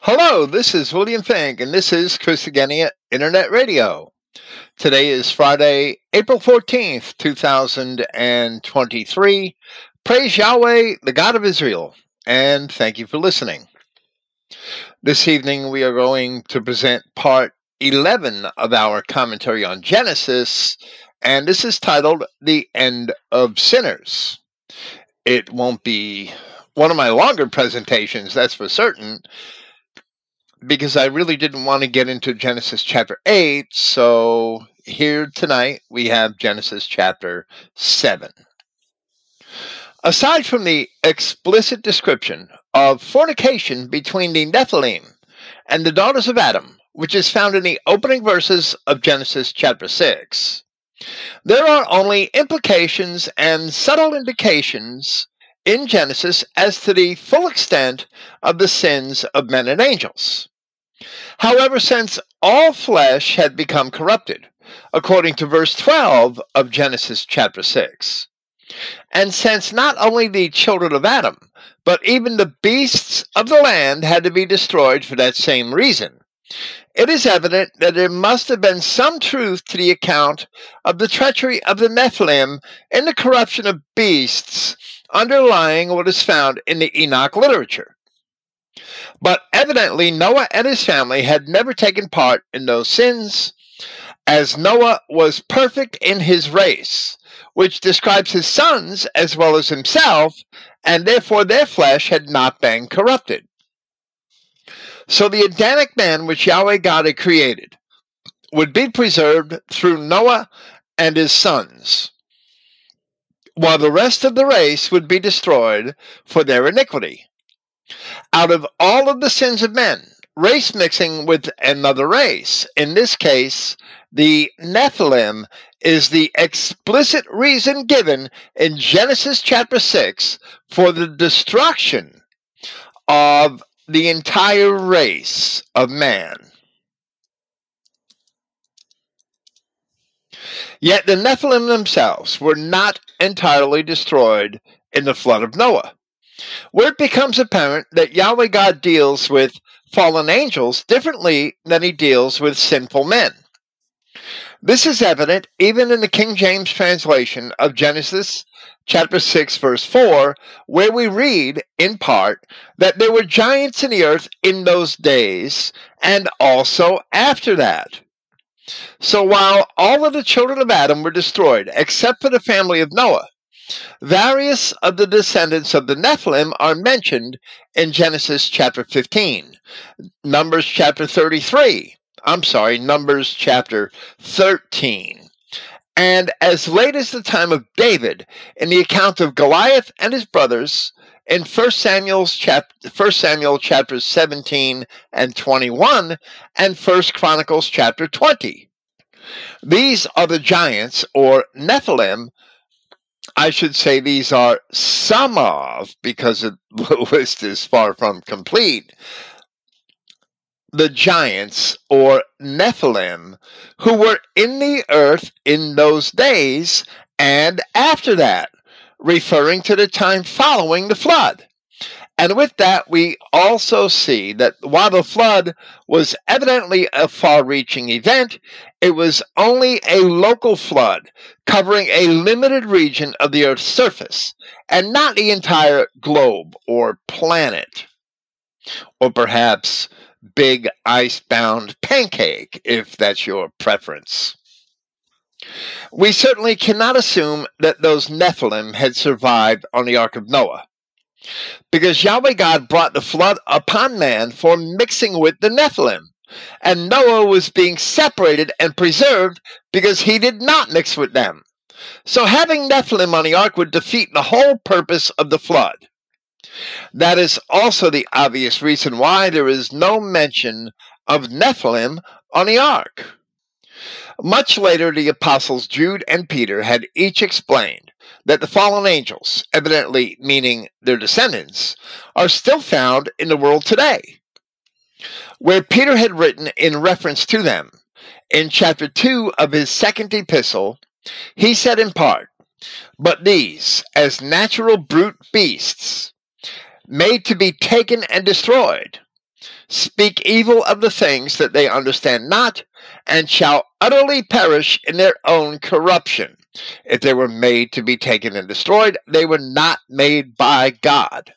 Hello, this is William Fink, and this is Christogenea Internet Radio. Today is Friday, April 14th, 2023. Praise Yahweh, the God of Israel, and thank you for listening. This evening we are going to present part 11 of our commentary on Genesis, and this is titled The End of Sinners. It won't be one of my longer presentations, that's for certain, because I really didn't want to get into Genesis chapter 8, so here tonight we have Genesis chapter 7. Aside from the explicit description of fornication between the Nephilim and the daughters of Adam, which is found in the opening verses of Genesis chapter 6, there are only implications and subtle indications in Genesis as to the full extent of the sins of men and angels. However, since all flesh had become corrupted, according to verse 12 of Genesis chapter 6, and since not only the children of Adam, but even the beasts of the land had to be destroyed for that same reason, it is evident that there must have been some truth to the account of the treachery of the Nephilim in the corruption of beasts underlying what is found in the Enoch literature. But evidently Noah and his family had never taken part in those sins, as Noah was perfect in his race, which describes his sons as well as himself, and therefore their flesh had not been corrupted. So the Adamic man which Yahweh God had created would be preserved through Noah and his sons, while the rest of the race would be destroyed for their iniquity. Out of all of the sins of men, race mixing with another race, in this case, the Nephilim, is the explicit reason given in Genesis chapter 6 for the destruction of the entire race of man. Yet the Nephilim themselves were not entirely destroyed in the flood of Noah, where it becomes apparent that Yahweh God deals with fallen angels differently than he deals with sinful men. This is evident even in the King James translation of Genesis chapter 6 verse 4, where we read, in part, that there were giants in the earth in those days, and also after that. So while all of the children of Adam were destroyed, except for the family of Noah, various of the descendants of the Nephilim are mentioned in Genesis chapter 15, Numbers chapter 13, and as late as the time of David in the account of Goliath and his brothers in 1 Samuel chapters 17 and 21 and 1 Chronicles chapter 20. These are the giants, or Nephilim. I should say these are some of, because the list is far from complete, the giants, or Nephilim, who were in the earth in those days and after that, referring to the time following the flood. And with that, we also see that while the flood was evidently a far-reaching event, it was only a local flood covering a limited region of the Earth's surface, and not the entire globe or planet, or perhaps big ice-bound pancake, if that's your preference. We certainly cannot assume that those Nephilim had survived on the Ark of Noah, because Yahweh God brought the flood upon man for mixing with the Nephilim, and Noah was being separated and preserved because he did not mix with them. So having Nephilim on the ark would defeat the whole purpose of the flood. That is also the obvious reason why there is no mention of Nephilim on the ark. Much later, the apostles Jude and Peter had each explained that the fallen angels, evidently meaning their descendants, are still found in the world today, where Peter had written in reference to them. In chapter 2 of his second epistle, he said in part, "But these, as natural brute beasts, made to be taken and destroyed, speak evil of the things that they understand not, and shall utterly perish in their own corruption. If they were made to be taken and destroyed, they were not made by God.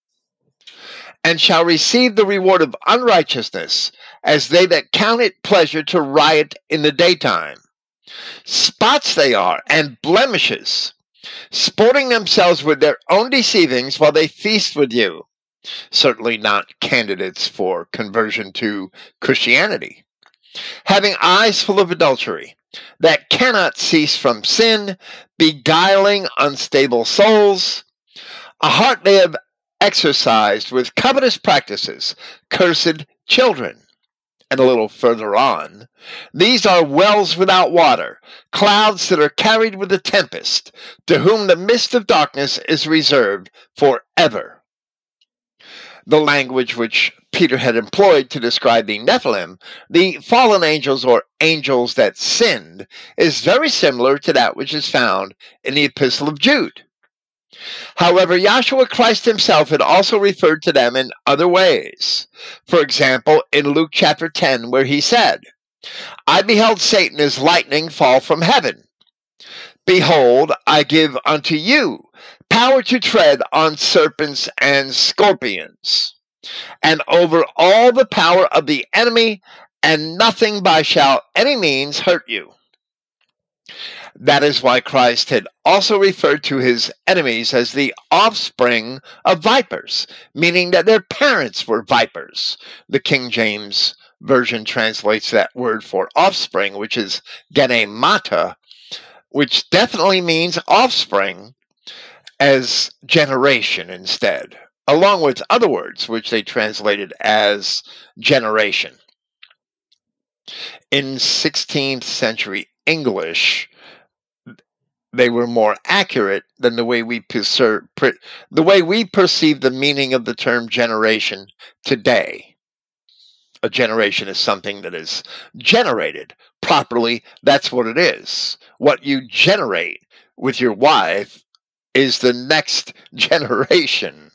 And shall receive the reward of unrighteousness, as they that count it pleasure to riot in the daytime. Spots they are, and blemishes, sporting themselves with their own deceivings while they feast with you. Certainly not candidates for conversion to Christianity. Having eyes full of adultery, that cannot cease from sin, beguiling unstable souls, a heart they have exercised with covetous practices, cursed children. And a little further on, these are wells without water, clouds that are carried with the tempest, to whom the mist of darkness is reserved forever. The language which Peter had employed to describe the Nephilim, the fallen angels or angels that sinned, is very similar to that which is found in the Epistle of Jude. However, Yahshua Christ himself had also referred to them in other ways. For example, in Luke chapter 10, where he said, I beheld Satan as lightning fall from heaven. Behold, I give unto you power to tread on serpents and scorpions, and over all the power of the enemy, and nothing by shall any means hurt you. That is why Christ had also referred to his enemies as the offspring of vipers, meaning that their parents were vipers. The King James Version translates that word for offspring, which is genemata, which definitely means offspring, as generation instead, along with other words which they translated as generation. In 16th century English, they were more accurate than the way we perceive the meaning of the term generation today. A generation is something that is generated properly. That's what it is. What you generate with your wife is the next generation.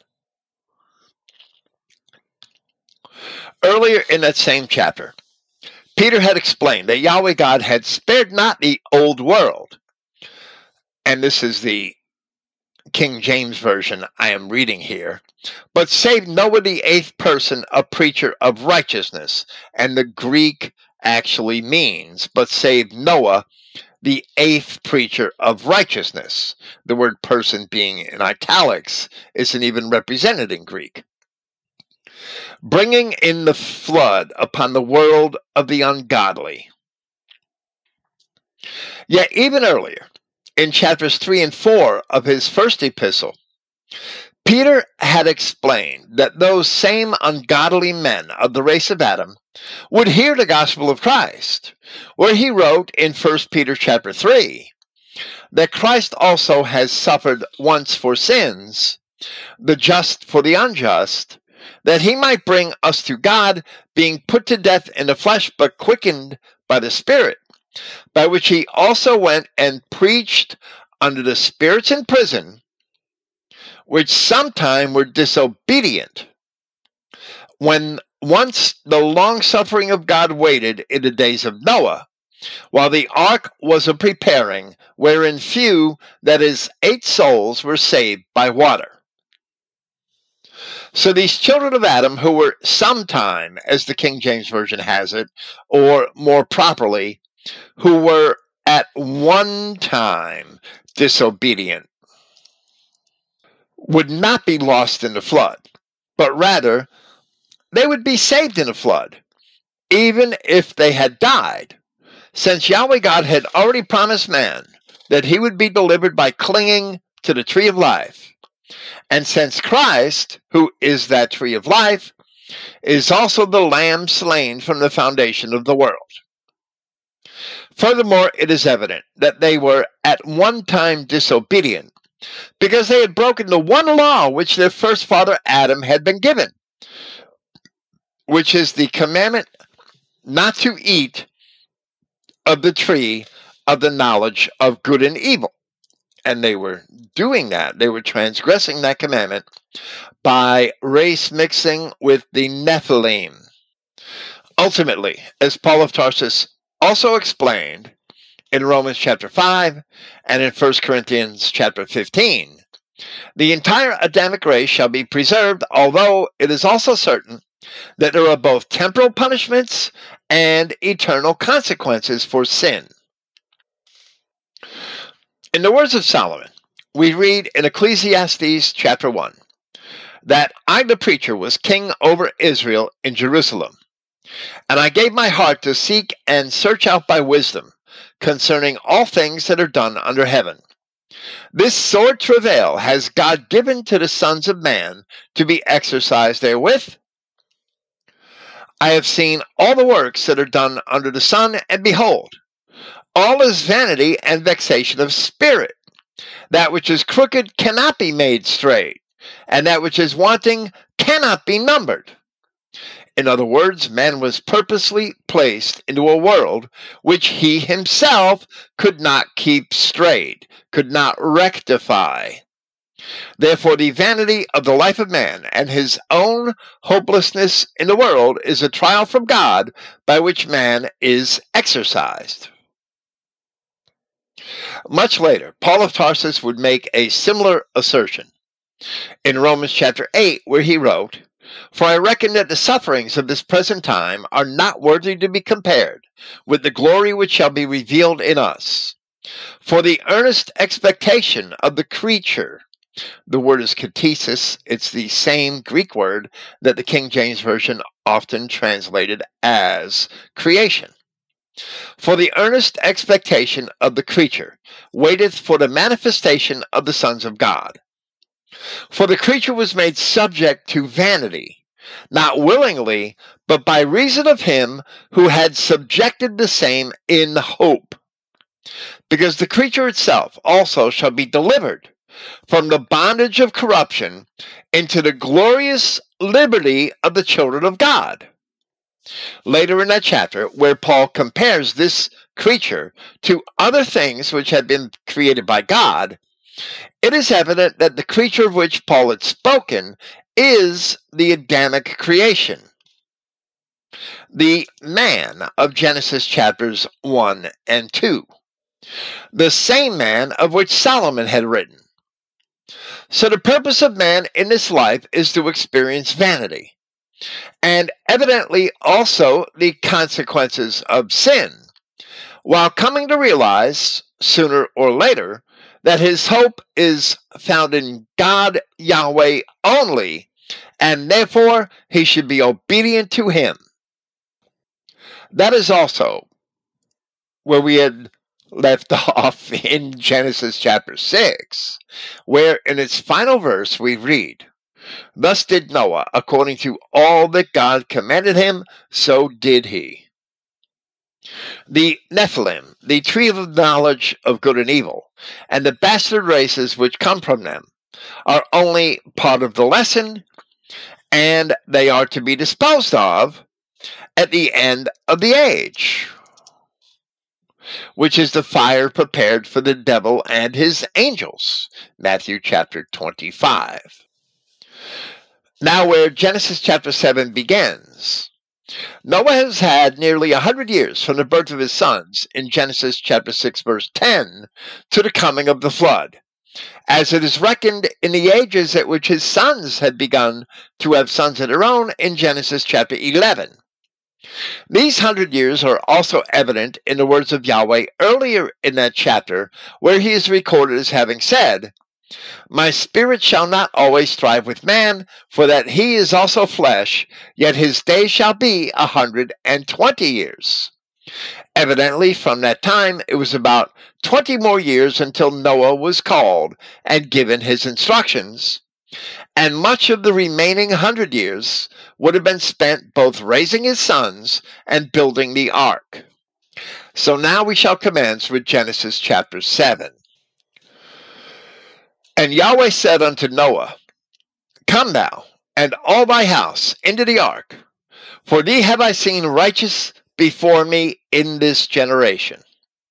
Earlier in that same chapter, Peter had explained that Yahweh God had spared not the old world. And this is the King James Version I am reading here, but saved Noah the eighth person, a preacher of righteousness. And the Greek actually means, but saved Noah the eighth preacher of righteousness. The word person being in italics isn't even represented in Greek. Bringing in the flood upon the world of the ungodly. Yet even earlier, in chapters 3 and 4 of his first epistle, Peter had explained that those same ungodly men of the race of Adam would hear the gospel of Christ, where he wrote in 1 Peter chapter 3 that Christ also has suffered once for sins, the just for the unjust, that he might bring us to God, being put to death in the flesh, but quickened by the Spirit, by which he also went and preached unto the spirits in prison, which sometime were disobedient, when once the long-suffering of God waited in the days of Noah, while the ark was a preparing, wherein few, that is, 8 souls, were saved by water. So these children of Adam, who were sometime, as the King James Version has it, or more properly, who were at one time disobedient, would not be lost in the flood, but rather they would be saved in the flood, even if they had died, since Yahweh God had already promised man that he would be delivered by clinging to the tree of life. And since Christ, who is that tree of life, is also the Lamb slain from the foundation of the world. Furthermore, it is evident that they were at one time disobedient, because they had broken the one law which their first father Adam had been given, which is the commandment not to eat of the tree of the knowledge of good and evil. And they were doing that. They were transgressing that commandment by race mixing with the Nephilim. Ultimately, as Paul of Tarsus also explained in Romans chapter 5 and in 1 Corinthians chapter 15, the entire Adamic race shall be preserved, although it is also certain that there are both temporal punishments and eternal consequences for sin. In the words of Solomon, we read in Ecclesiastes chapter 1 that I, the preacher, was king over Israel in Jerusalem, and I gave my heart to seek and search out by wisdom concerning all things that are done under heaven. This sore travail has God given to the sons of man to be exercised therewith. I have seen all the works that are done under the sun, and behold, all is vanity and vexation of spirit. That which is crooked cannot be made straight, and that which is wanting cannot be numbered. In other words, man was purposely placed into a world which he himself could not keep straight, could not rectify. Therefore, the vanity of the life of man and his own hopelessness in the world is a trial from God by which man is exercised. Much later, Paul of Tarsus would make a similar assertion in Romans chapter 8, where he wrote, For I reckon that the sufferings of this present time are not worthy to be compared with the glory which shall be revealed in us. For the earnest expectation of the creature, the word is katesis, it's the same Greek word that the King James Version often translated as creation. For the earnest expectation of the creature waiteth for the manifestation of the sons of God. For the creature was made subject to vanity, not willingly, but by reason of him who had subjected the same in hope. Because the creature itself also shall be delivered from the bondage of corruption into the glorious liberty of the children of God. Later in that chapter, where Paul compares this creature to other things which had been created by God, it is evident that the creature of which Paul had spoken is the Adamic creation, the man of Genesis chapters 1 and 2, the same man of which Solomon had written. So the purpose of man in this life is to experience vanity, and evidently also the consequences of sin, while coming to realize, sooner or later, that his hope is found in God Yahweh only, and therefore he should be obedient to him. That is also where we had left off in Genesis chapter 6, where in its final verse we read, Thus did Noah, according to all that God commanded him, so did he. The Nephilim, the tree of knowledge of good and evil, and the bastard races which come from them, are only part of the lesson, and they are to be disposed of at the end of the age, which is the fire prepared for the devil and his angels. Matthew chapter 25. Now where Genesis chapter 7 begins, Noah has had nearly 100 years from the birth of his sons in Genesis chapter 6 verse 10 to the coming of the flood, as it is reckoned in the ages at which his sons had begun to have sons of their own in Genesis chapter 11. These 100 years are also evident in the words of Yahweh earlier in that chapter, where he is recorded as having said, My spirit shall not always strive with man, for that he is also flesh, yet his days shall be 120 years. Evidently, from that time, it was about 20 more years until Noah was called and given his instructions, and much of the remaining 100 years would have been spent both raising his sons and building the ark. So now we shall commence with Genesis chapter 7. And Yahweh said unto Noah, Come thou, and all thy house, into the ark, for thee have I seen righteous before me in this generation.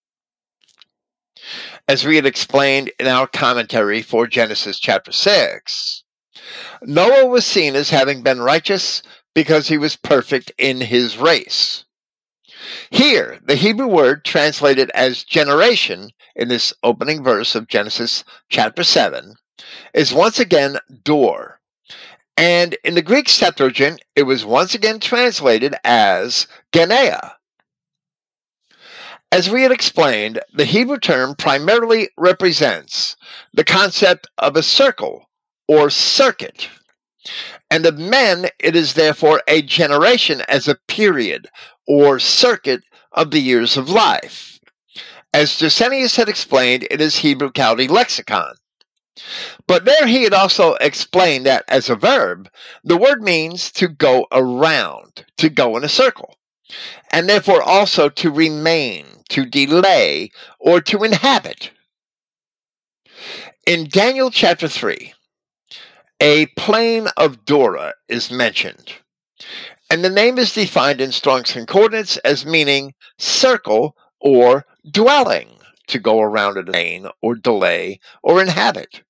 As we had explained in our commentary for Genesis chapter 6, Noah was seen as having been righteous because he was perfect in his race. Here, the Hebrew word translated as generation in this opening verse of Genesis chapter 7 is once again dor. And in the Greek Septuagint, it was once again translated as genea. As we had explained, the Hebrew term primarily represents the concept of a circle or circuit. And of men, it is therefore a generation as a period or circuit of the years of life, as Gesenius had explained in his Hebrew Chaldee lexicon. But there he had also explained that as a verb, the word means to go around, to go in a circle, and therefore also to remain, to delay, or to inhabit. In Daniel chapter 3, a plain of Dura is mentioned, and the name is defined in Strong's Concordance as meaning circle or dwelling, to go around a domain or delay or inhabit.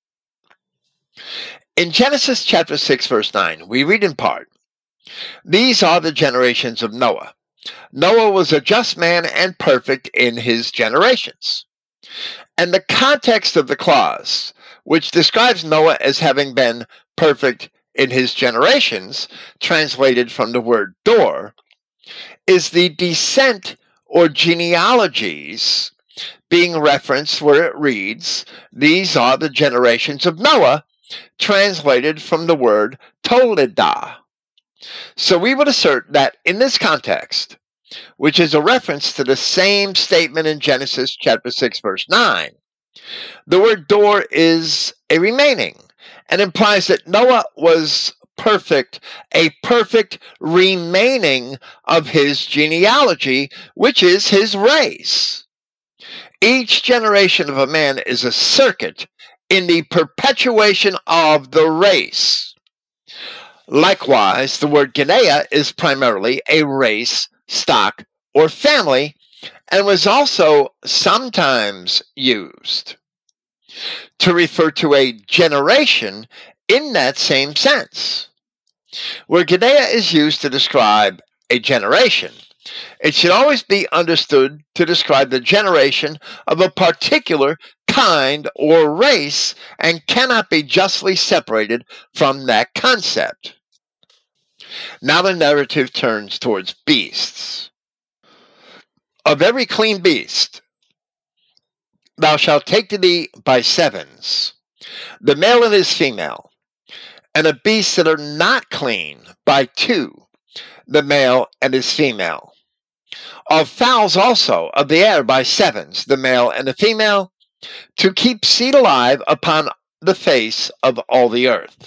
In Genesis chapter 6 verse 9, we read in part, "These are the generations of Noah. Noah was a just man and perfect in his generations." And the context of the clause, which describes Noah as having been perfect in his generations, translated from the word dor, is the descent or genealogies being referenced where it reads, "These are the generations of Noah," translated from the word toledah. So we would assert that in this context, which is a reference to the same statement in Genesis chapter 6 verse 9, the word dor is a remaining and implies that Noah was perfect, a perfect remaining of his genealogy, which is his race. Each generation of a man is a circuit in the perpetuation of the race. Likewise, the word genea is primarily a race, stock, or family, and was also sometimes used to refer to a generation in that same sense. Where genea is used to describe a generation, it should always be understood to describe the generation of a particular kind or race and cannot be justly separated from that concept. Now the narrative turns towards beasts. "Of every clean beast thou shalt take to thee by sevens, the male and his female, and of beasts that are not clean by two, the male and his female. Of fowls also of the air by sevens, the male and the female, to keep seed alive upon the face of all the earth."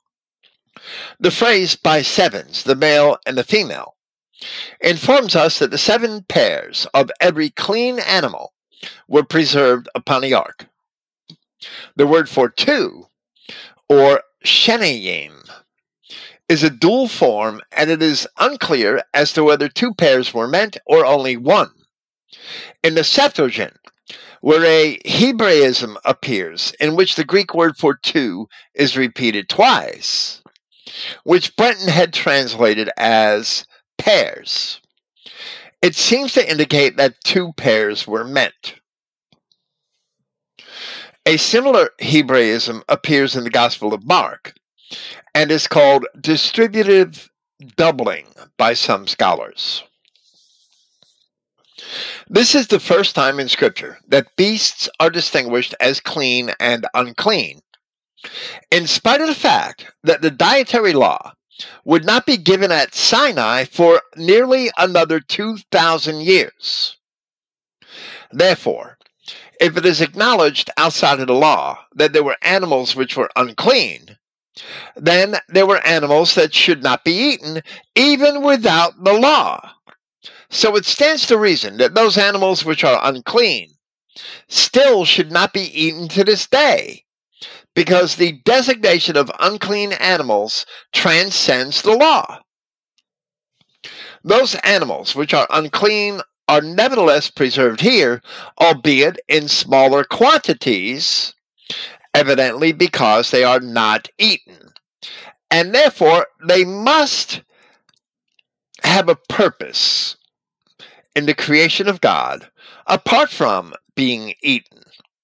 The phrase "by sevens, the male and the female," informs us that the 7 pairs of every clean animal were preserved upon the ark. The word for two, or shenayim, is a dual form, and it is unclear as to whether 2 pairs were meant or only 1. In the Septuagint, where a Hebraism appears in which the Greek word for two is repeated twice, which Brenton had translated as pairs, it seems to indicate that 2 pairs were meant. A similar Hebraism appears in the Gospel of Mark and is called distributive doubling by some scholars. This is the first time in Scripture that beasts are distinguished as clean and unclean, in spite of the fact that the dietary law would not be given at Sinai for nearly another 2,000 years. Therefore, if it is acknowledged outside of the law that there were animals which were unclean, then there were animals that should not be eaten even without the law. So it stands to reason that those animals which are unclean still should not be eaten to this day, because the designation of unclean animals transcends the law. Those animals which are unclean are nevertheless preserved here, albeit in smaller quantities, evidently because they are not eaten. And therefore, they must have a purpose in the creation of God apart from being eaten.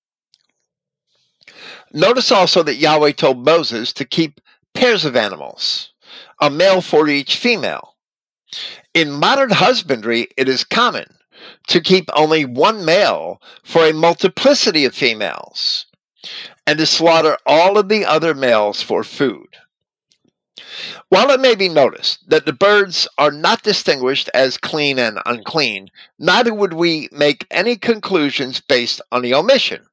Notice also that Yahweh told Moses to keep pairs of animals, a male for each female. In modern husbandry, it is common to keep only one male for a multiplicity of females, and to slaughter all of the other males for food. While it may be noticed that the birds are not distinguished as clean and unclean, neither would we make any conclusions based on the omission.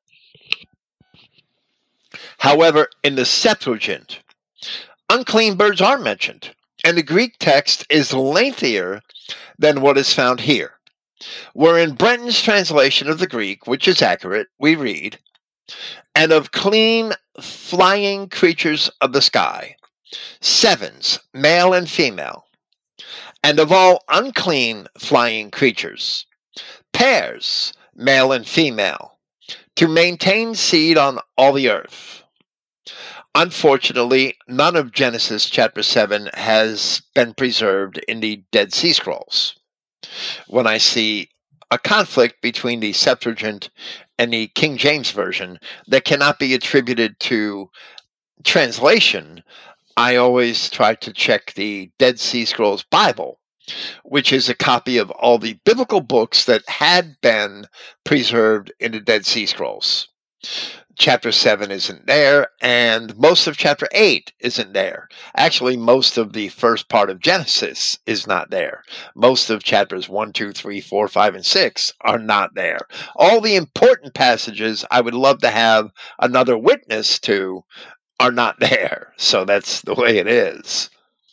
However, in the Septuagint, unclean birds are mentioned, and the Greek text is lengthier than what is found here. Where in Brenton's translation of the Greek, which is accurate, we read, "And of clean flying creatures of the sky, sevens, male and female, and of all unclean flying creatures, pairs, male and female, to maintain seed on all the earth." Unfortunately, none of Genesis chapter 7 has been preserved in the Dead Sea Scrolls. When I see a conflict between the Septuagint and the King James Version that cannot be attributed to translation, I always try to check the Dead Sea Scrolls Bible, which is a copy of all the biblical books that had been preserved in the Dead Sea Scrolls. Chapter 7 isn't there, and most of chapter 8 isn't there. Actually, most of the first part of Genesis is not there. Most of chapters 1, 2, 3, 4, 5, and 6 are not there. All the important passages I would love to have another witness to are not there. So that's the way it is.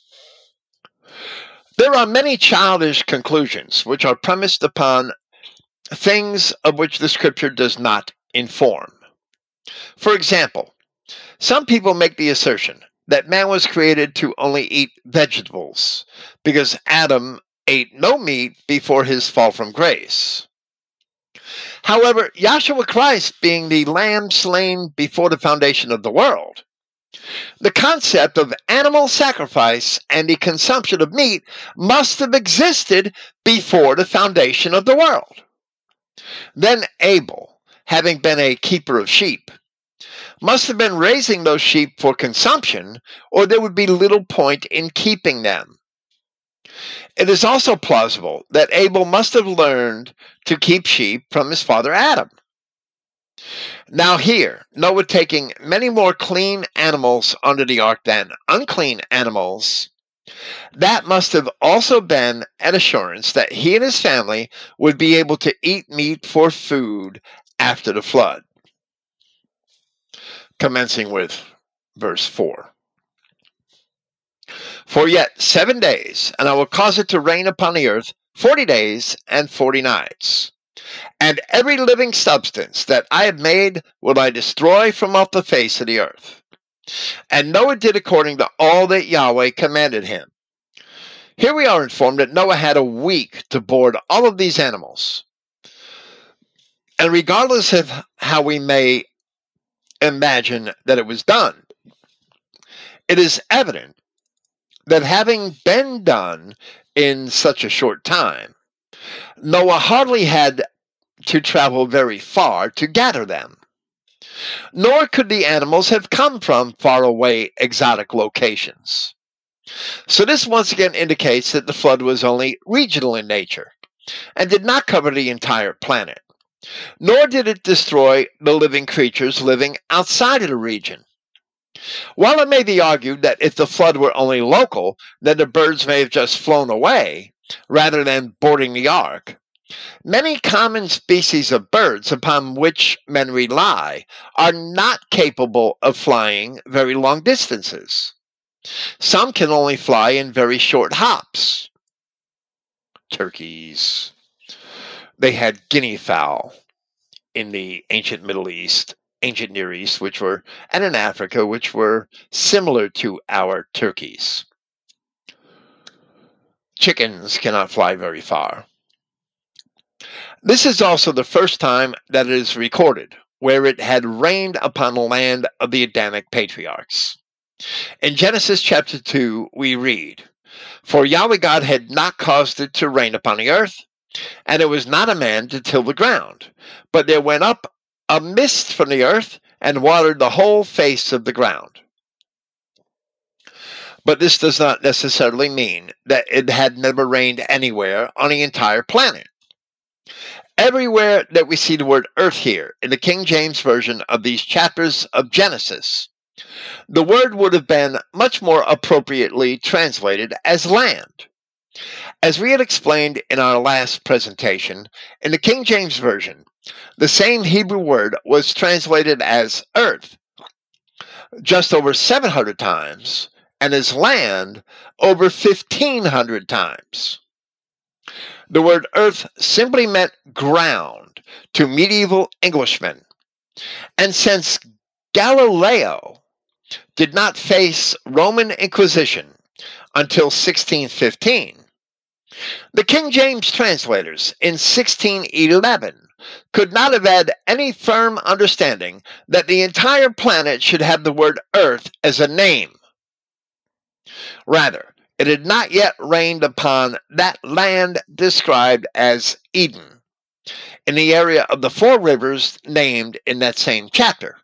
There are many childish conclusions which are premised upon things of which the scripture does not inform. For example, some people make the assertion that man was created to only eat vegetables because Adam ate no meat before his fall from grace. However, Yahshua Christ being the lamb slain before the foundation of the world, the concept of animal sacrifice and the consumption of meat must have existed before the foundation of the world. Then Abel, having been a keeper of sheep, must have been raising those sheep for consumption, or there would be little point in keeping them. It is also plausible that Abel must have learned to keep sheep from his father Adam. Now here, Noah taking many more clean animals under the ark than unclean animals, that must have also been an assurance that he and his family would be able to eat meat for food after the flood. Commencing with verse 4. "For yet 7 days, and I will cause it to rain upon the earth 40 days and 40 nights. And every living substance that I have made will I destroy from off the face of the earth. And Noah did according to all that Yahweh commanded him." Here we are informed that Noah had a week to board all of these animals. And regardless of how we may imagine that it was done, it is evident that having been done in such a short time, Noah hardly had to travel very far to gather them. Nor could the animals have come from faraway exotic locations. So this once again indicates that the flood was only regional in nature and did not cover the entire planet. Nor did it destroy the living creatures living outside of the region. While it may be argued that if the flood were only local, then the birds may have just flown away rather than boarding the ark, many common species of birds upon which men rely are not capable of flying very long distances. Some can only fly in very short hops. Turkeys. They had guinea fowl in the ancient Middle East, ancient Near East, and in Africa, which were similar to our turkeys. Chickens cannot fly very far. This is also the first time that it is recorded where it had rained upon the land of the Adamic patriarchs. In Genesis chapter 2, we read, For Yahweh God had not caused it to rain upon the earth, and it was not a man to till the ground. But there went up a mist from the earth, and watered the whole face of the ground. But this does not necessarily mean that it had never rained anywhere on the entire planet. Everywhere that we see the word earth here in the King James Version of these chapters of Genesis, the word would have been much more appropriately translated as land. As we had explained in our last presentation, in the King James Version, the same Hebrew word was translated as earth just over 700 times, and as land over 1,500 times. The word earth simply meant ground to medieval Englishmen. And since Galileo did not face Roman Inquisition until 1615, the King James translators in 1611 could not have had any firm understanding that the entire planet should have the word earth as a name. Rather, it had not yet rained upon that land described as Eden, in the area of the 4 rivers named in that same chapter.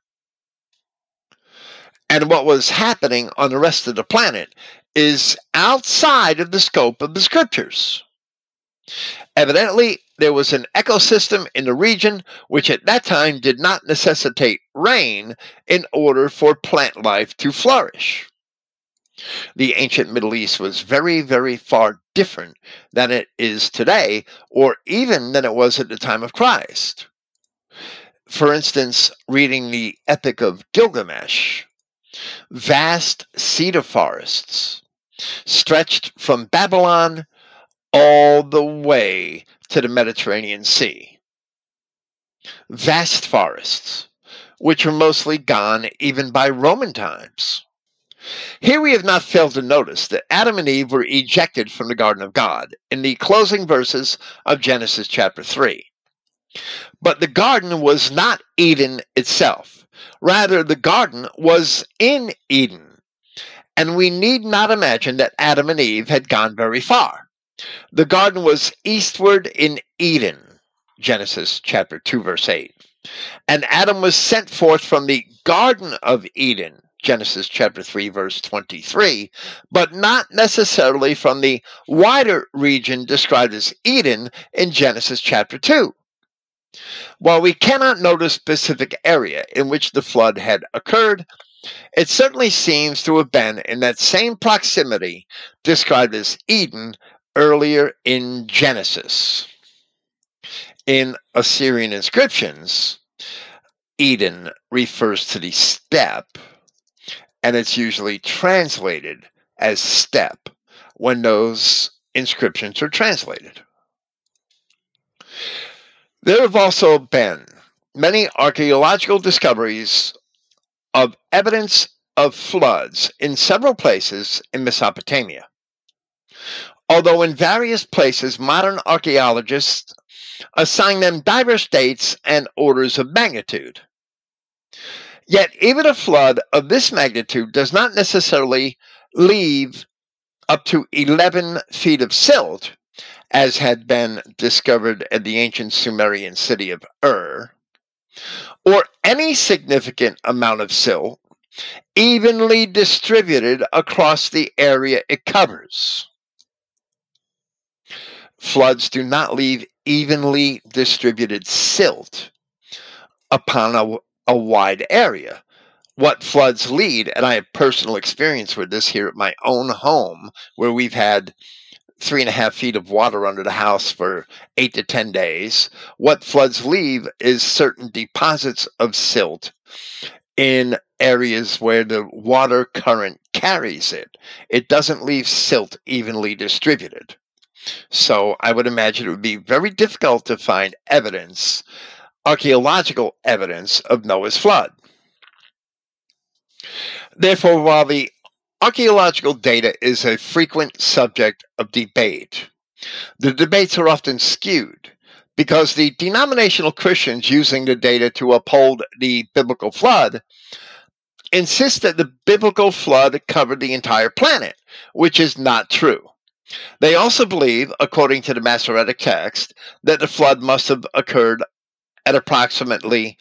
And what was happening on the rest of the planet is outside of the scope of the scriptures. Evidently, there was an ecosystem in the region which at that time did not necessitate rain in order for plant life to flourish. The ancient Middle East was very, very far different than it is today, or even than it was at the time of Christ. For instance, reading the Epic of Gilgamesh, vast cedar forests stretched from Babylon all the way to the Mediterranean Sea. Vast forests, which were mostly gone even by Roman times. Here we have not failed to notice that Adam and Eve were ejected from the Garden of God in the closing verses of Genesis chapter 3. But the garden was not Eden itself. Rather, the garden was in Eden. And we need not imagine that Adam and Eve had gone very far. The garden was eastward in Eden, Genesis chapter 2, verse 8. And Adam was sent forth from the Garden of Eden, Genesis chapter 3, verse 23, but not necessarily from the wider region described as Eden in Genesis chapter 2. While we cannot note a specific area in which the flood had occurred, it certainly seems to have been in that same proximity described as Eden earlier in Genesis. In Assyrian inscriptions, Eden refers to the steppe, and it's usually translated as steppe when those inscriptions are translated. There have also been many archaeological discoveries of evidence of floods in several places in Mesopotamia. Although in various places modern archaeologists assign them diverse dates and orders of magnitude. Yet even a flood of this magnitude does not necessarily leave up to 11 feet of silt, as had been discovered at the ancient Sumerian city of Ur, or any significant amount of silt evenly distributed across the area it covers. Floods do not leave evenly distributed silt upon a wide area. What floods lead, and I have personal experience with this here at my own home, where we've had 3.5 feet of water under the house for 8 to 10 days. What floods leave is certain deposits of silt in areas where the water current carries it. It doesn't leave silt evenly distributed. So I would imagine it would be very difficult to find evidence, archaeological evidence of Noah's flood. Therefore, while the archaeological data is a frequent subject of debate, the debates are often skewed because the denominational Christians using the data to uphold the biblical flood insist that the biblical flood covered the entire planet, which is not true. They also believe, according to the Masoretic text, that the flood must have occurred at approximately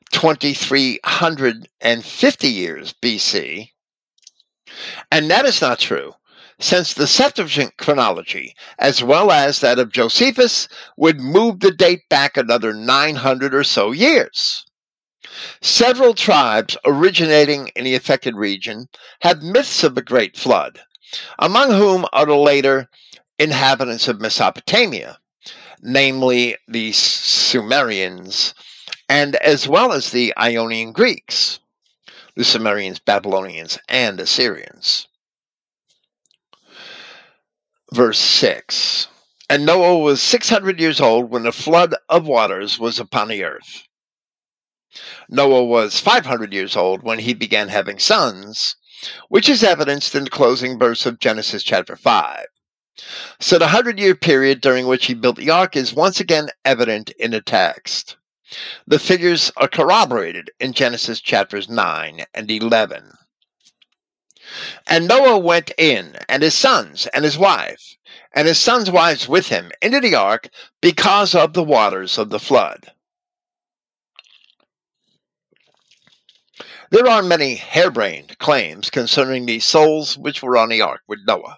2350 years BC, and that is not true, since the Septuagint chronology, as well as that of Josephus, would move the date back another 900 or so years. Several tribes originating in the affected region have myths of a great flood, among whom are the later inhabitants of Mesopotamia, namely the Sumerians, and as well as the Ionian Greeks, the Sumerians, Babylonians, and Assyrians. Verse 6, and Noah was 600 years old when the flood of waters was upon the earth. Noah was 500 years old when he began having sons, which is evidenced in the closing verse of Genesis chapter 5. So the 100-year period during which he built the ark is once again evident in the text. The figures are corroborated in Genesis chapters 9 and 11. And Noah went in, and his sons, and his wife, and his sons' wives with him, into the ark because of the waters of the flood. There are many harebrained claims concerning the souls which were on the ark with Noah.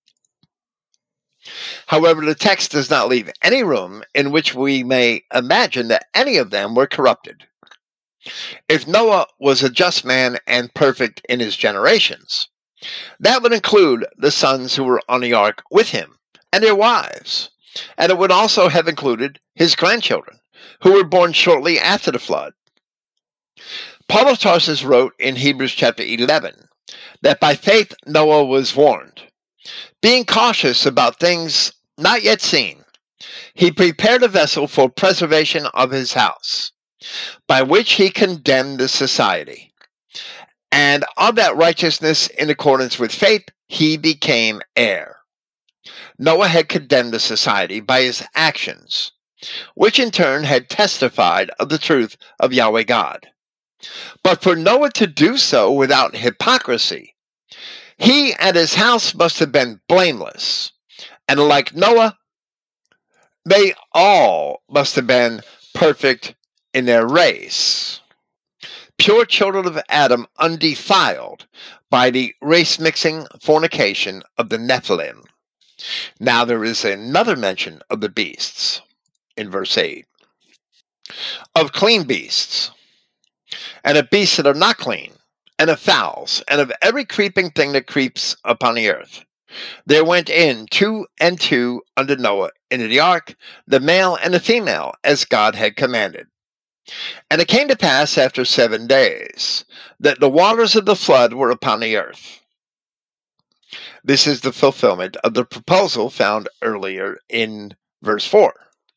However, the text does not leave any room in which we may imagine that any of them were corrupted. If Noah was a just man and perfect in his generations, that would include the sons who were on the ark with him and their wives, and it would also have included his grandchildren, who were born shortly after the flood. Paul of Tarsus wrote in Hebrews chapter 11 that by faith Noah was warned. Being cautious about things not yet seen, he prepared a vessel for preservation of his house, by which he condemned the society. And of that righteousness in accordance with faith, he became heir. Noah had condemned the society by his actions, which in turn had testified of the truth of Yahweh God. But for Noah to do so without hypocrisy, he and his house must have been blameless, and like Noah, they all must have been perfect in their race, pure children of Adam, undefiled by the race-mixing fornication of the Nephilim. Now there is another mention of the beasts in verse 8, of clean beasts, and of beasts that are not clean, and of fowls, and of every creeping thing that creeps upon the earth. There went in 2 and 2 unto Noah into the ark, the male and the female, as God had commanded. And it came to pass after 7 days, that the waters of the flood were upon the earth. This is the fulfillment of the proposal found earlier in verse 4.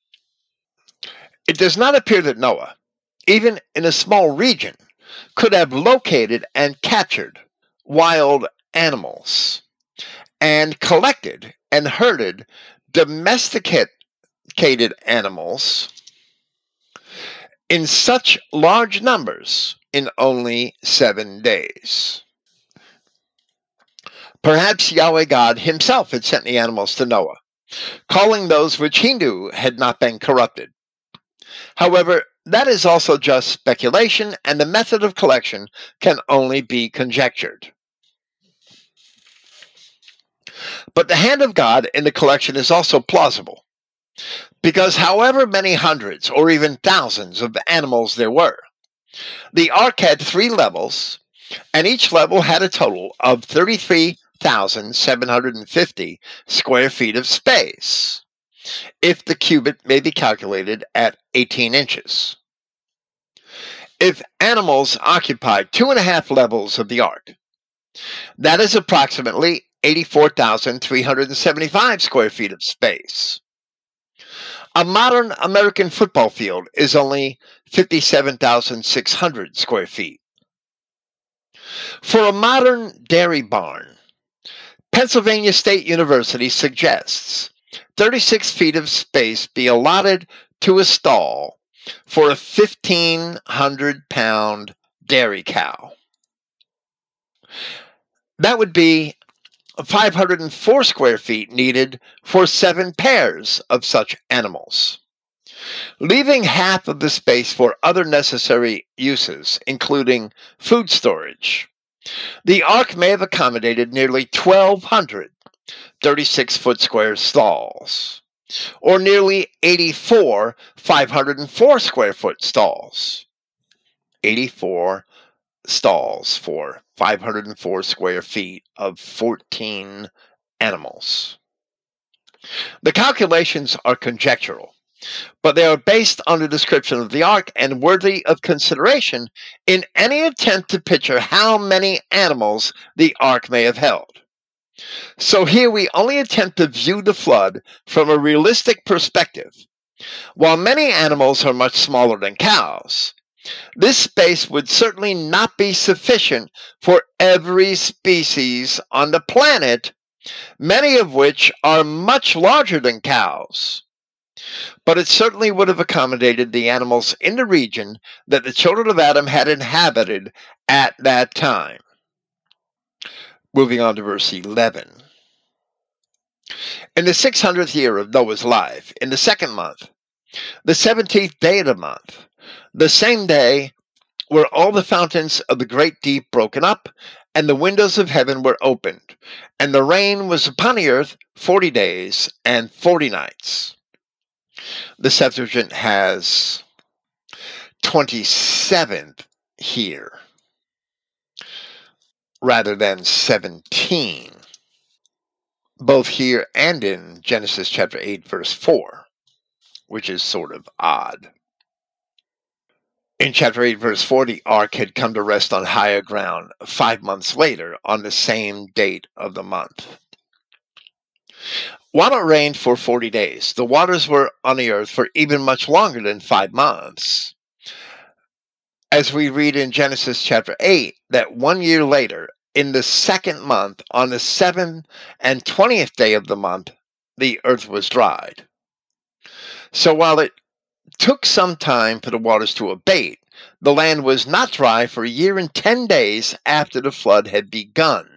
It does not appear that Noah, even in a small region, could have located and captured wild animals and collected and herded domesticated animals in such large numbers in only 7 days. Perhaps Yahweh God himself had sent the animals to Noah, calling those which he knew had not been corrupted. However, that is also just speculation, and the method of collection can only be conjectured. But the hand of God in the collection is also plausible, because however many hundreds or even thousands of animals there were, the ark had 3 levels, and each level had a total of 33,750 square feet of space, if the cubit may be calculated at 18 inches. If animals occupied 2.5 levels of the ark, that is approximately 84,375 square feet of space. A modern American football field is only 57,600 square feet. For a modern dairy barn, Pennsylvania State University suggests 36 feet of space be allotted to a stall for a 1,500-pound dairy cow. That would be 504 square feet needed for 7 pairs of such animals, leaving half of the space for other necessary uses, including food storage. The ark may have accommodated nearly 1,200 36-foot square stalls, or nearly 84 504 square foot stalls. 84 stalls for 504 square feet of 14 animals. The calculations are conjectural, but they are based on the description of the ark and worthy of consideration in any attempt to picture how many animals the ark may have held. So here we only attempt to view the flood from a realistic perspective. While many animals are much smaller than cows, this space would certainly not be sufficient for every species on the planet, many of which are much larger than cows. But it certainly would have accommodated the animals in the region that the children of Adam had inhabited at that time. Moving on to verse 11. In the 600th year of Noah's life, in the 2nd month, the 17th day of the month, the same day were all the fountains of the great deep broken up, and the windows of heaven were opened, and the rain was upon the earth 40 days and 40 nights. The Septuagint has 27th here, rather than 17, both here and in Genesis chapter 8, verse 4, which is sort of odd. In chapter 8, verse 4, the ark had come to rest on higher ground 5 months later on the same date of the month. While it rained for 40 days, the waters were on the earth for even much longer than 5 months. As we read in Genesis chapter 8, that 1 year later, in the 2nd month, on the 7th and 20th day of the month, the earth was dried. So while it took some time for the waters to abate, the land was not dry for 1 year and 10 days after the flood had begun.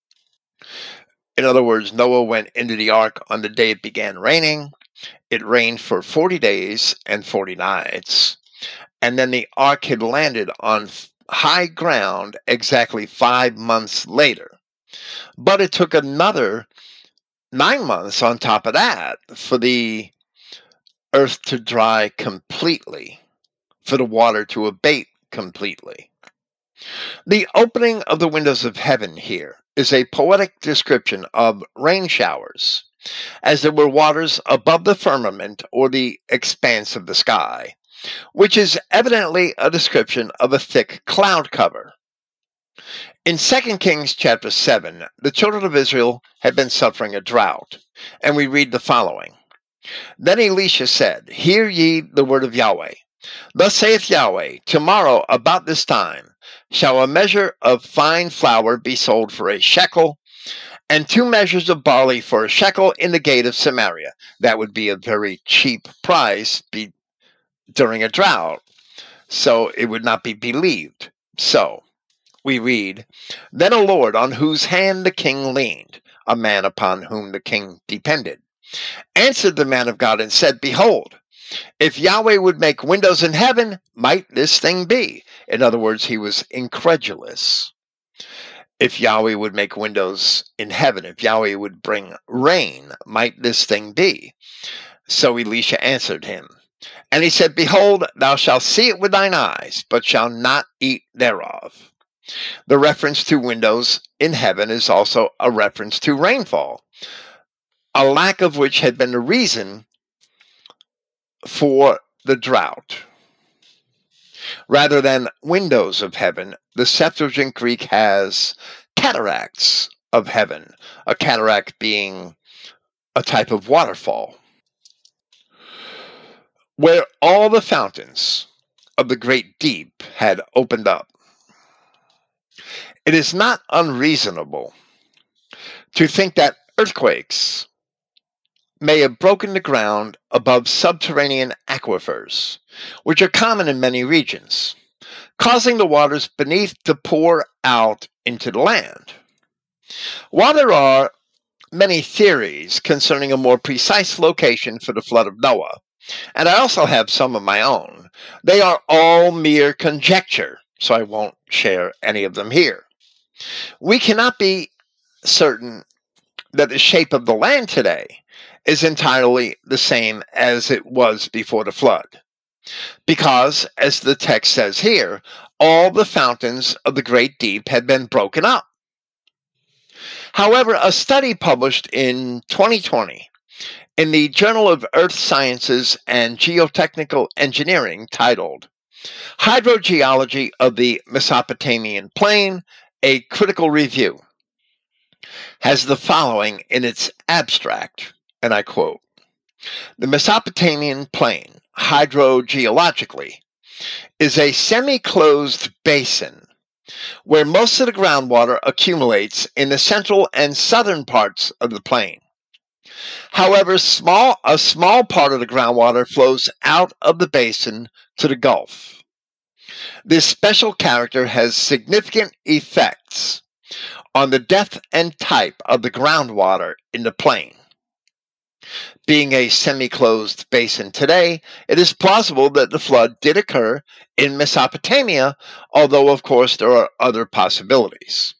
In other words, Noah went into the ark on the day it began raining. It rained for 40 days and 40 nights. And then the ark had landed on high ground exactly 5 months later. But it took another 9 months on top of that for the earth to dry completely, for the water to abate completely. The opening of the windows of heaven here is a poetic description of rain showers, as there were waters above the firmament or the expanse of the sky, which is evidently a description of a thick cloud cover. In 2 Kings chapter 7, the children of Israel had been suffering a drought, and we read the following. Then Elisha said, Hear ye the word of Yahweh. Thus saith Yahweh, Tomorrow about this time shall a measure of fine flour be sold for a shekel, and 2 measures of barley for a shekel in the gate of Samaria. That would be a very cheap price during a drought, so it would not be believed. So we read, Then a Lord on whose hand the king leaned, a man upon whom the king depended, answered the man of God and said, Behold, if Yahweh would make windows in heaven, might this thing be? In other words, he was incredulous. If Yahweh would make windows in heaven, if Yahweh would bring rain, might this thing be? So Elisha answered him, and he said, Behold, thou shalt see it with thine eyes, but shalt not eat thereof. The reference to windows in heaven is also a reference to rainfall, a lack of which had been the reason for the drought. Rather than windows of heaven, the Septuagint Greek has cataracts of heaven, a cataract being a type of waterfall, where all the fountains of the great deep had opened up. It is not unreasonable to think that earthquakes may have broken the ground above subterranean aquifers, which are common in many regions, causing the waters beneath to pour out into the land. While there are many theories concerning a more precise location for the flood of Noah, and I also have some of my own, they are all mere conjecture, so I won't share any of them here. We cannot be certain that the shape of the land today is entirely the same as it was before the flood, because, as the text says here, all the fountains of the great deep had been broken up. However, a study published in 2020 in the Journal of Earth Sciences and Geotechnical Engineering, titled Hydrogeology of the Mesopotamian Plain, a Critical Review, has the following in its abstract, and I quote, "The Mesopotamian Plain, hydrogeologically, is a semi-closed basin where most of the groundwater accumulates in the central and southern parts of the plain. However, a small part of the groundwater flows out of the basin to the Gulf. This special character has significant effects on the depth and type of the groundwater in the plain. Being a semi-closed basin today, it is plausible that the flood did occur in Mesopotamia, although of course there are other possibilities."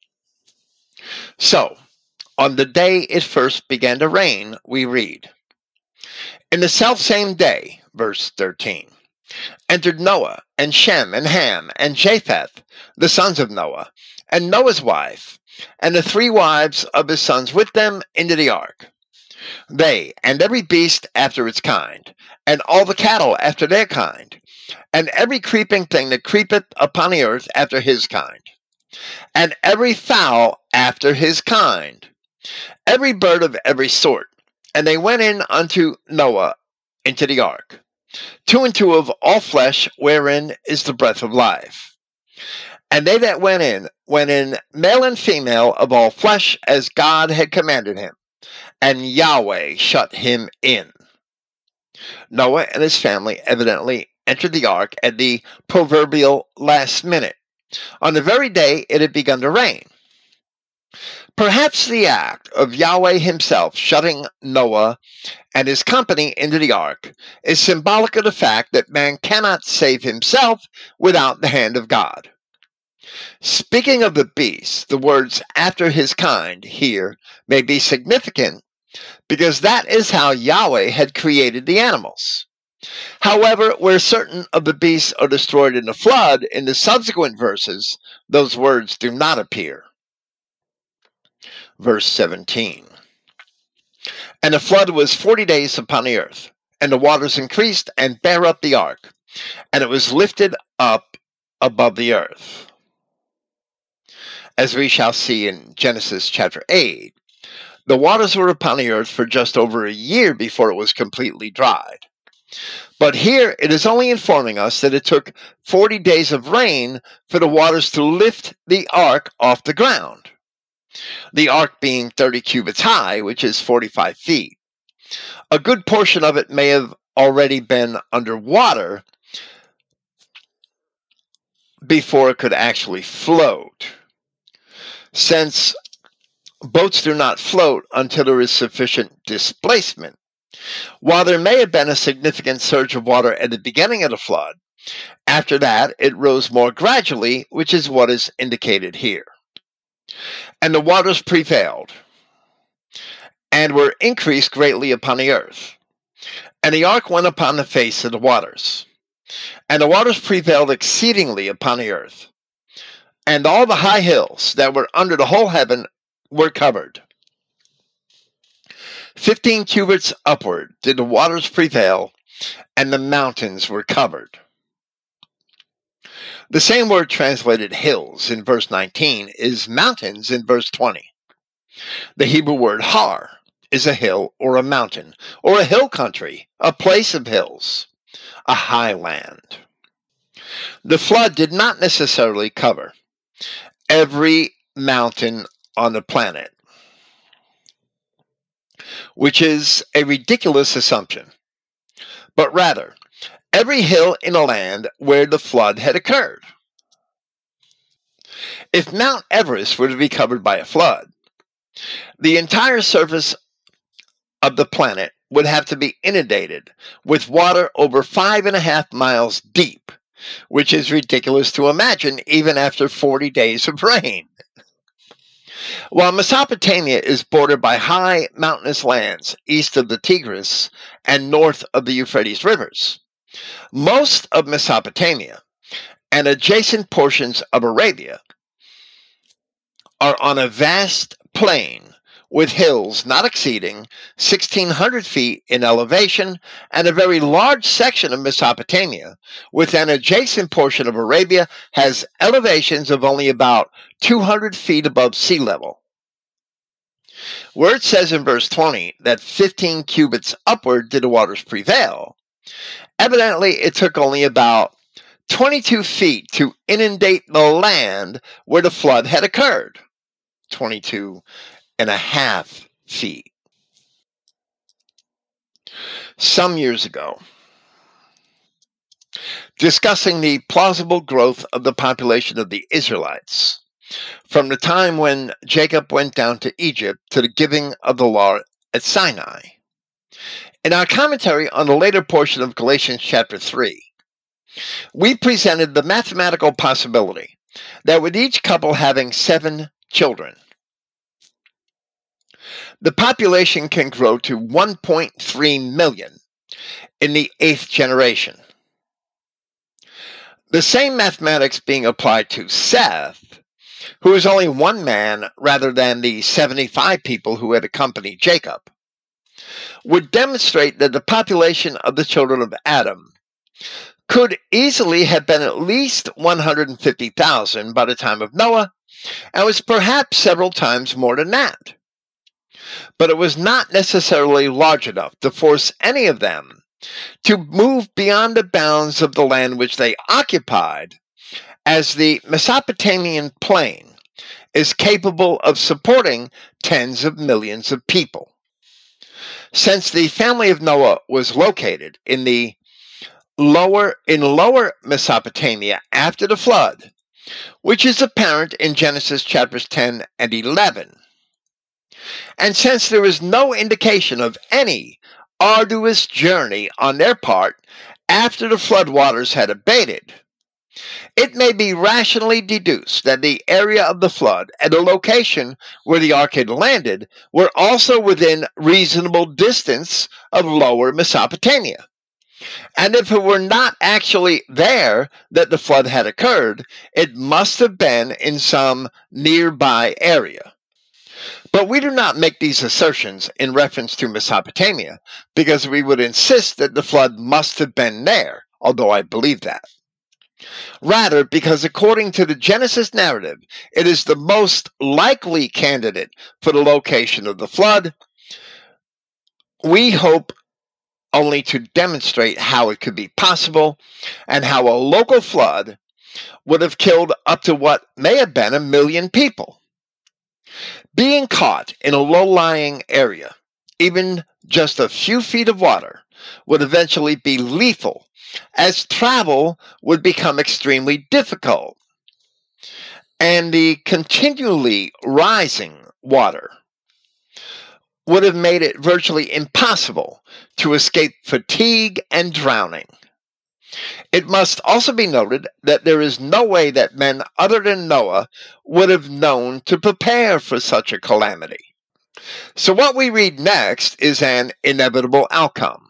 So, on the day it first began to rain, we read, "In the selfsame day," verse 13, "entered Noah, and Shem, and Ham, and Japheth, the sons of Noah, and Noah's wife, and the 3 wives of his sons with them into the ark. They, and every beast after its kind, and all the cattle after their kind, and every creeping thing that creepeth upon the earth after his kind, and every fowl after his kind, every bird of every sort. And they went in unto Noah into the ark, 2 and 2 of all flesh, wherein is the breath of life. And they that went in, male and female of all flesh, as God had commanded him. And Yahweh shut him in." Noah and his family evidently entered the ark at the proverbial last minute, on the very day it had begun to rain. Perhaps the act of Yahweh himself shutting Noah and his company into the ark is symbolic of the fact that man cannot save himself without the hand of God. Speaking of the beasts, the words "after his kind" here may be significant because that is how Yahweh had created the animals. However, where certain of the beasts are destroyed in the flood, in the subsequent verses, those words do not appear. Verse 17, "And the flood was 40 days upon the earth, and the waters increased and bare up the ark, and it was lifted up above the earth." As we shall see in Genesis chapter 8, the waters were upon the earth for just over a year before it was completely dried. But here it is only informing us that it took 40 days of rain for the waters to lift the ark off the ground. The ark being 30 cubits high, which is 45 feet. A good portion of it may have already been underwater before it could actually float, since boats do not float until there is sufficient displacement. While there may have been a significant surge of water at the beginning of the flood, after that it rose more gradually, which is what is indicated here. "And the waters prevailed, and were increased greatly upon the earth. And the ark went upon the face of the waters. And the waters prevailed exceedingly upon the earth. And all the high hills that were under the whole heaven were covered. 15 cubits upward did the waters prevail, and the mountains were covered." The same word translated hills in verse 19 is mountains in verse 20. The Hebrew word har is a hill or a mountain, or a hill country, a place of hills, a highland. The flood did not necessarily cover every mountain on the planet, which is a ridiculous assumption, but rather every hill in a land where the flood had occurred. If Mount Everest were to be covered by a flood, the entire surface of the planet would have to be inundated with water over 5.5 miles deep, which is ridiculous to imagine even after 40 days of rain. While Mesopotamia is bordered by high mountainous lands east of the Tigris and north of the Euphrates rivers, most of Mesopotamia and adjacent portions of Arabia are on a vast plain with hills not exceeding 1,600 feet in elevation, and a very large section of Mesopotamia with an adjacent portion of Arabia has elevations of only about 200 feet above sea level. Where it says in verse 20 that 15 cubits upward did the waters prevail, evidently it took only about 22 feet to inundate the land where the flood had occurred. 22.5 feet. Some years ago, discussing the plausible growth of the population of the Israelites from the time when Jacob went down to Egypt to the giving of the law at Sinai. In our commentary on the later portion of Galatians chapter 3, we presented the mathematical possibility that with each couple having 7 children, the population can grow to 1.3 million in the 8th generation. The same mathematics being applied to Seth, who is only one man rather than the 75 people who had accompanied Jacob, would demonstrate that the population of the children of Adam could easily have been at least 150,000 by the time of Noah, and was perhaps several times more than that. But it was not necessarily large enough to force any of them to move beyond the bounds of the land which they occupied, as the Mesopotamian plain is capable of supporting tens of millions of people. Since the family of Noah was located in lower Mesopotamia after the flood, which is apparent in Genesis chapters 10 and 11, and since there is no indication of any arduous journey on their part after the floodwaters had abated, it may be rationally deduced that the area of the flood and the location where the ark had landed were also within reasonable distance of lower Mesopotamia. And if it were not actually there that the flood had occurred, it must have been in some nearby area. But we do not make these assertions in reference to Mesopotamia because we would insist that the flood must have been there, although I believe that. Rather, because according to the Genesis narrative, it is the most likely candidate for the location of the flood. We hope only to demonstrate how it could be possible and how a local flood would have killed up to what may have been 1 million people. Being caught in a low-lying area, even just a few feet of water, would eventually be lethal, as travel would become extremely difficult, and the continually rising water would have made it virtually impossible to escape fatigue and drowning. It must also be noted that there is no way that men other than Noah would have known to prepare for such a calamity. So what we read next is an inevitable outcome.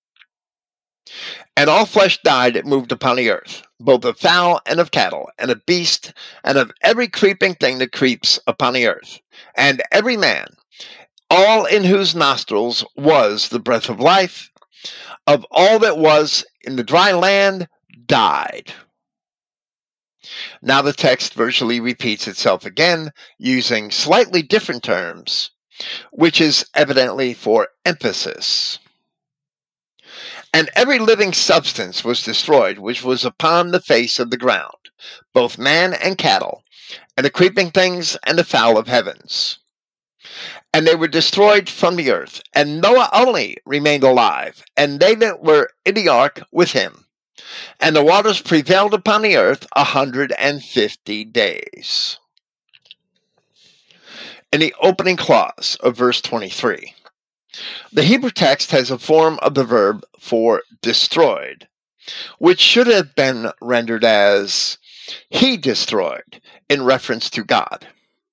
And all flesh died that moved upon the earth, both of fowl and of cattle, and of beast, and of every creeping thing that creeps upon the earth, and every man, all in whose nostrils was the breath of life, of all that was in the dry land, died. Now the text virtually repeats itself again, using slightly different terms, which is evidently for emphasis. And every living substance was destroyed, which was upon the face of the ground, both man and cattle, and the creeping things and the fowl of heavens. And they were destroyed from the earth, and Noah only remained alive, and they that were in the ark with him. And the waters prevailed upon the earth 150 days. In the opening clause of verse 23, the Hebrew text has a form of the verb for destroyed, which should have been rendered as he destroyed, in reference to God.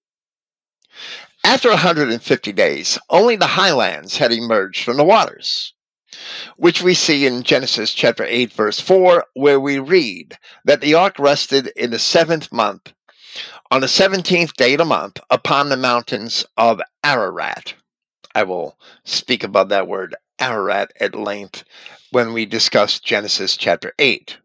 After 150 days, only the highlands had emerged from the waters, which we see in Genesis chapter 8, verse 4, where we read that the ark rested in the 7th month, on the 17th day of the month, upon the mountains of Ararat. I will speak about that word Ararat at length when we discuss Genesis chapter 8.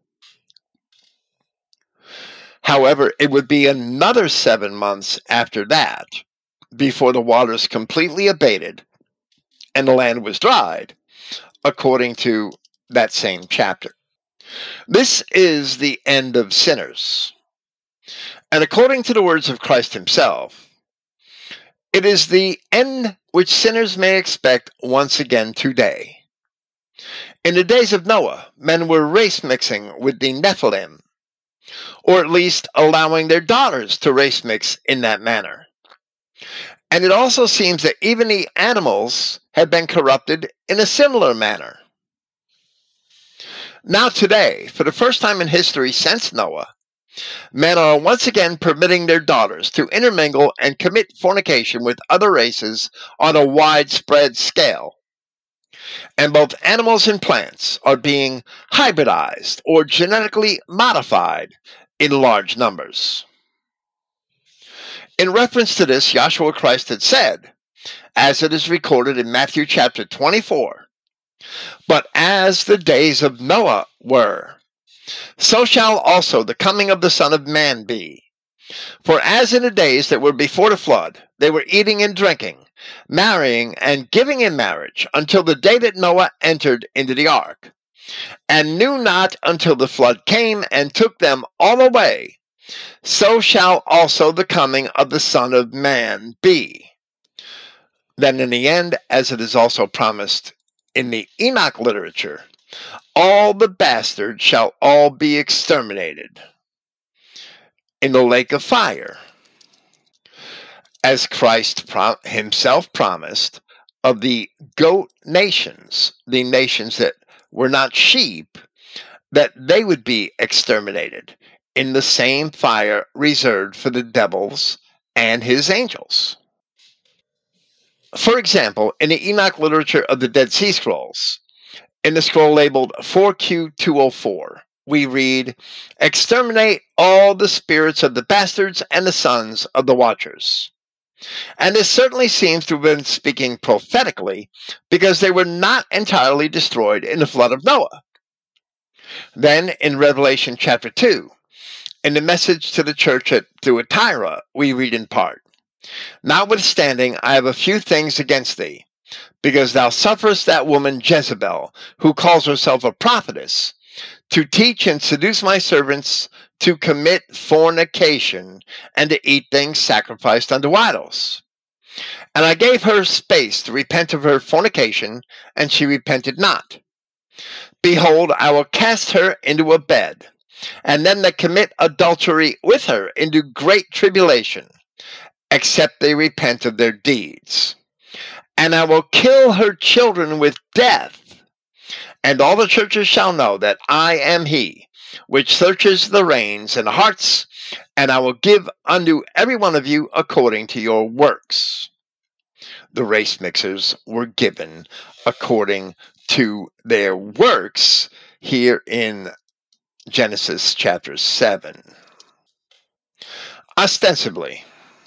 However, it would be another 7 months after that before the waters completely abated and the land was dried, according to that same chapter. This is the end of sinners. And according to the words of Christ himself, it is the end which sinners may expect once again today. In the days of Noah, men were race mixing with the Nephilim, or at least allowing their daughters to race mix in that manner. And it also seems that even the animals had been corrupted in a similar manner. Now today, for the first time in history since Noah, men are once again permitting their daughters to intermingle and commit fornication with other races on a widespread scale. And both animals and plants are being hybridized or genetically modified in large numbers. In reference to this, Yahshua Christ had said, as it is recorded in Matthew chapter 24, "But as the days of Noah were, so shall also the coming of the Son of Man be. For as in the days that were before the flood, they were eating and drinking, marrying and giving in marriage, until the day that Noah entered into the ark, and knew not until the flood came and took them all away, so shall also the coming of the Son of Man be." Then in the end, as it is also promised in the Enoch literature, all the bastards shall all be exterminated in the lake of fire, as Christ himself promised of the goat nations, the nations that were not sheep, that they would be exterminated in the same fire reserved for the devils and his angels. For example, in the Enoch literature of the Dead Sea Scrolls, in the scroll labeled 4Q204, we read, "Exterminate all the spirits of the bastards and the sons of the watchers." And this certainly seems to have been speaking prophetically, because they were not entirely destroyed in the flood of Noah. Then in Revelation chapter 2, in the message to the church at Thyatira, we read in part, "Notwithstanding, I have a few things against thee, because thou sufferest that woman Jezebel, who calls herself a prophetess, to teach and seduce my servants to commit fornication, and to eat things sacrificed unto idols. And I gave her space to repent of her fornication, and she repented not. Behold, I will cast her into a bed, and them that commit adultery with her into great tribulation, except they repent of their deeds. And I will kill her children with death, and all the churches shall know that I am he, which searches the reins and the hearts, and I will give unto every one of you according to your works." The race mixers were given according to their works here in Genesis chapter 7. Ostensibly,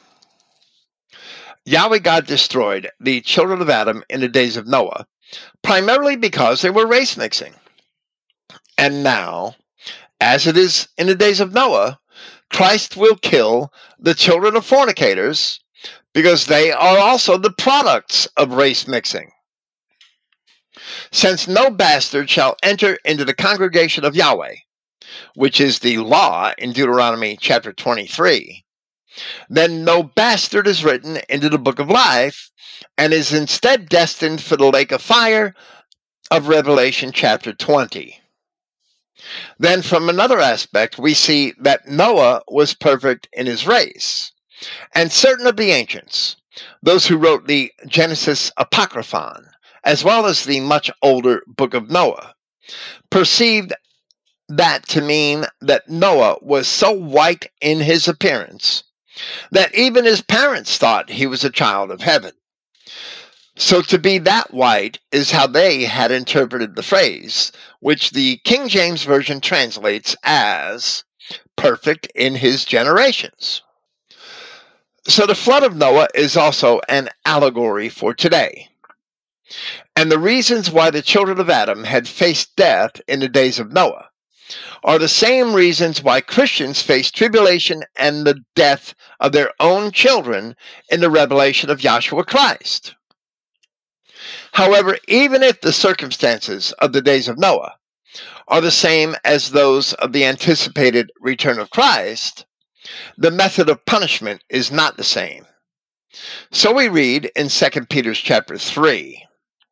Yahweh God destroyed the children of Adam in the days of Noah, primarily because they were race mixing. And now, as it is in the days of Noah, Christ will kill the children of fornicators, because they are also the products of race mixing. Since no bastard shall enter into the congregation of Yahweh, which is the law in Deuteronomy chapter 23, then no bastard is written into the book of life, and is instead destined for the lake of fire of Revelation chapter 20. Then from another aspect, we see that Noah was perfect in his race, and certain of the ancients, those who wrote the Genesis Apocryphon, as well as the much older Book of Noah, perceived that to mean that Noah was so white in his appearance that even his parents thought he was a child of heaven. So to be that white is how they had interpreted the phrase, which the King James Version translates as perfect in his generations. So the flood of Noah is also an allegory for today. And the reasons why the children of Adam had faced death in the days of Noah are the same reasons why Christians face tribulation and the death of their own children in the revelation of Yahshua Christ. However, even if the circumstances of the days of Noah are the same as those of the anticipated return of Christ, the method of punishment is not the same. So we read in 2 Peter chapter 3,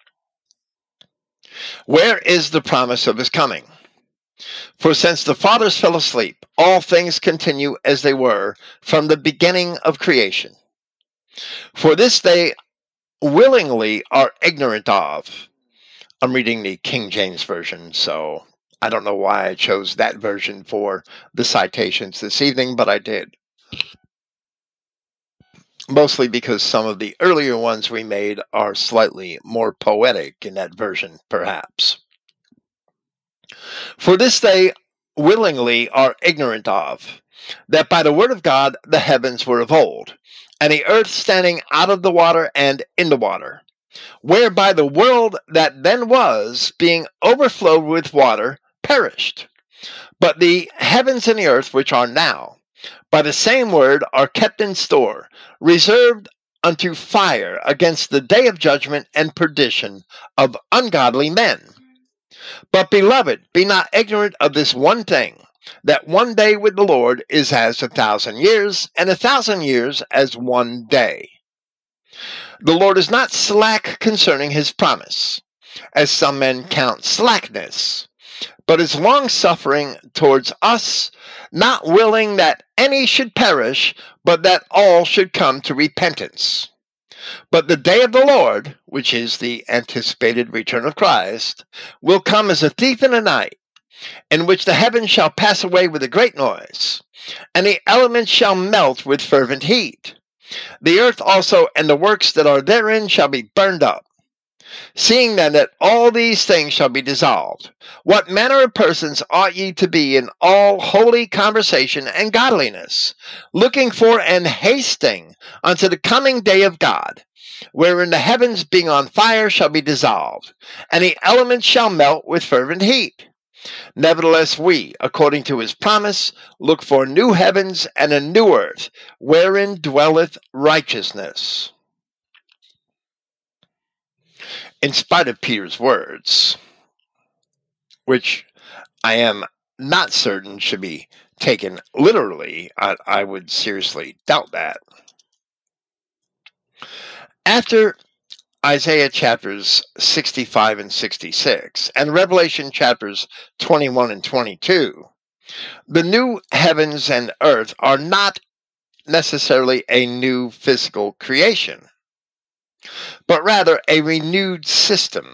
"Where is the promise of his coming? For since the fathers fell asleep, all things continue as they were from the beginning of creation. For this they willingly are ignorant of." I'm reading the King James Version, so I don't know why I chose that version for the citations this evening, but I did. Mostly because some of the earlier ones we made are slightly more poetic in that version, perhaps. "For this they willingly are ignorant of, that by the word of God the heavens were of old, and the earth standing out of the water and in the water, whereby the world that then was, being overflowed with water, perished. But the heavens and the earth which are now, by the same word are kept in store, reserved unto fire against the day of judgment and perdition of ungodly men. But, beloved, be not ignorant of this one thing, that one day with the Lord is as 1,000 years, and 1,000 years as one day. The Lord is not slack concerning his promise, as some men count slackness, but is long-suffering towards us, not willing that any should perish, but that all should come to repentance. But the day of the Lord, which is the anticipated return of Christ, will come as a thief in the night, in which the heavens shall pass away with a great noise, and the elements shall melt with fervent heat. The earth also and the works that are therein shall be burned up. Seeing then that all these things shall be dissolved, what manner of persons ought ye to be in all holy conversation and godliness, looking for and hasting unto the coming day of God, wherein the heavens being on fire shall be dissolved, and the elements shall melt with fervent heat? Nevertheless we, according to his promise, look for new heavens and a new earth, wherein dwelleth righteousness." In spite of Peter's words, which I am not certain should be taken literally, I would seriously doubt that. After Isaiah chapters 65 and 66, and Revelation chapters 21 and 22, the new heavens and earth are not necessarily a new physical creation, but rather a renewed system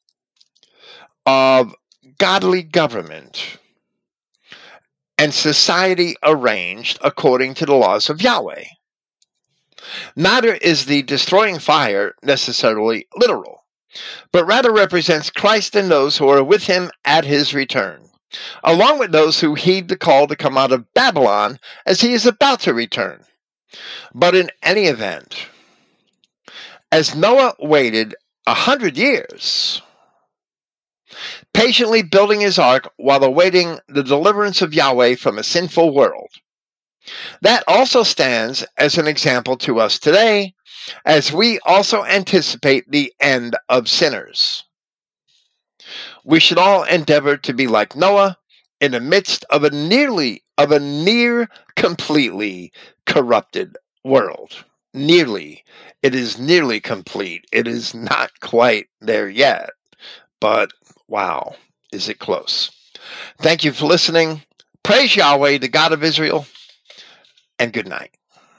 of godly government and society arranged according to the laws of Yahweh. Neither is the destroying fire necessarily literal, but rather represents Christ and those who are with him at his return, along with those who heed the call to come out of Babylon as he is about to return. But in any event, as Noah waited 100 years, patiently building his ark while awaiting the deliverance of Yahweh from a sinful world, that also stands as an example to us today, as we also anticipate the end of sinners. We should all endeavor to be like Noah in the midst of a near completely corrupted world. Nearly. It is nearly complete. It is not quite there yet. But wow, is it close. Thank you for listening. Praise Yahweh, the God of Israel, and good night.